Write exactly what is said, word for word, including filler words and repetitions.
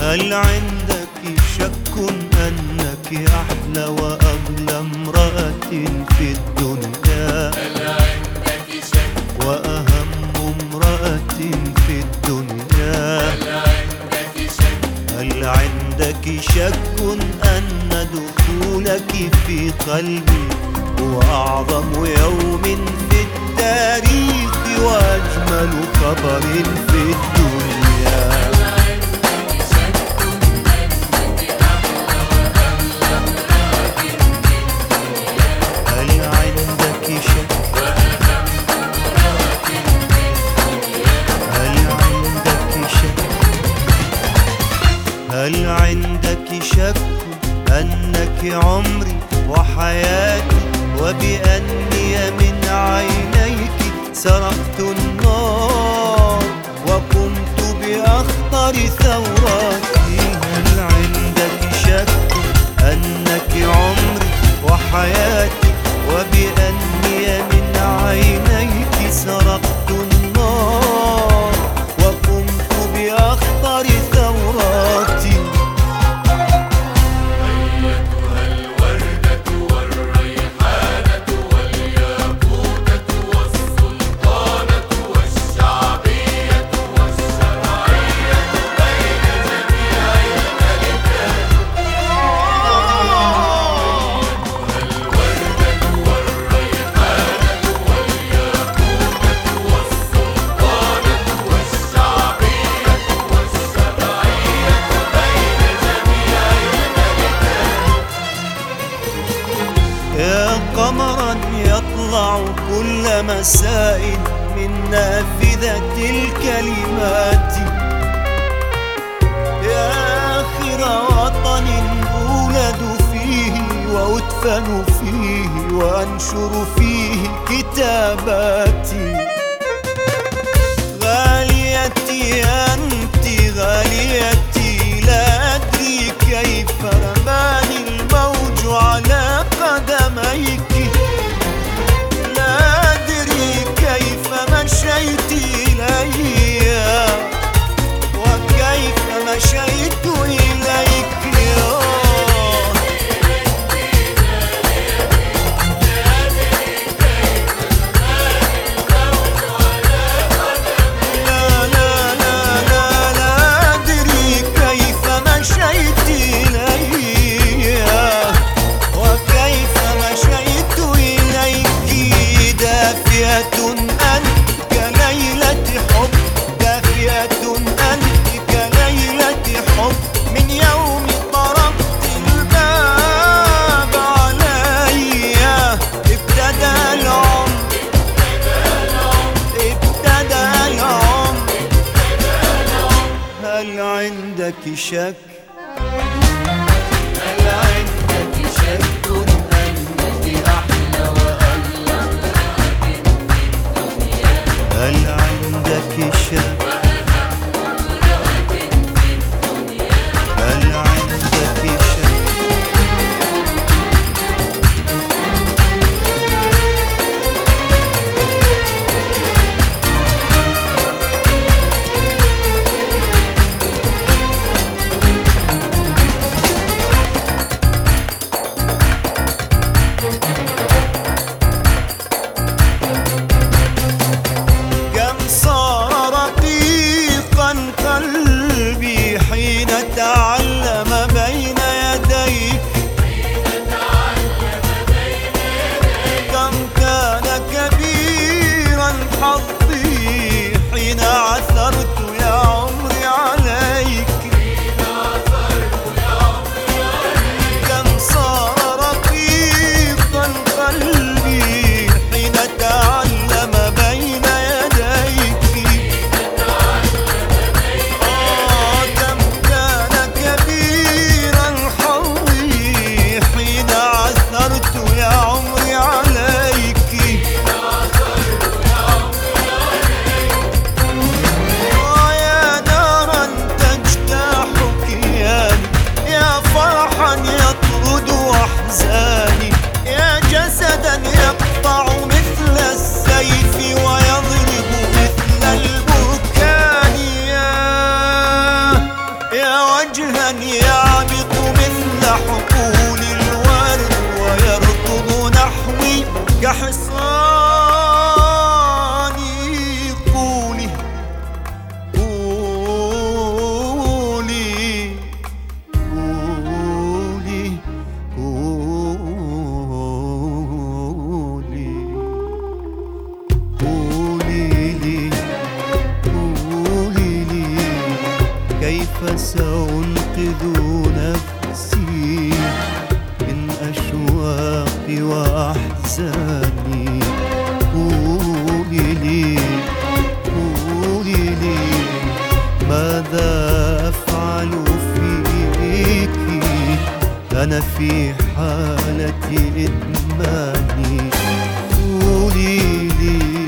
هل عندك شك أنك أحلى وأغلى امرأة في الدنيا؟ هل عندك شك وأهم امرأة في الدنيا؟ هل عندك شك هل عندك شك أن دخولك في قلبي هو أعظم يوم في التاريخ وأجمل خبر في الدنيا؟ هل عندك شك أنك عمري وحياتي وبأني من عينيك سرقت النار وقمت بأخطر ثوراتي؟ هل عندك شك أنك عمري وحياتي وبأني من عينيك سرقت النار وقمت بأخطر ثوراتي؟ أيتها الوردة والريحانة والياقوتة والسلطانة والشعبية والشرعية بين جميع الملكات. الوردة والريحانة والياقوتة والسلطانة والشعبية والشرعية بين جميع الملكات. يا قمرا يطلع كل مساء من نافذة الكلمات، يا آخر وطن أولد فيه وأدفن فيه وأنشر فيه كتاباتي. غاليتي أنت غاليتي، لا أدري كيف رماني الموج على قدميك، لا أدري كيف مشيت إلي وكيف مشيت إليك. لا لا لا لا لا أدري كيف مشيت إلي وكيف مشيت إليك. دافئة أنت كليلة حب، دافئة أنت كليلة حب، من يوم طرقت الباب علي ابتدى العمر، ابتدى العمر. هل عندك شك؟ هل عندك شك أنك أحلى وأغلى امرأة في الدنيا؟ هل عندك شك؟ هل عندك شك؟ كم صار رقيقا قلبي حين تعلم بين يديك، كم كان كبيرا حظي حين عثرت يا عمري عليك، كم صار رقيقا قلبي حين تعلم بين يديك، آه كم كان من يعبق مثل حقول الورد ويركض نحوي كحصاني. قولي قولي قولي قولي قولي لي قولي لي كيف سأنقذ نفسي من أشواقي وأحزاني. قولي لي قولي لي ماذا أفعل فيك، أنا في حالة إدماني. قولي لي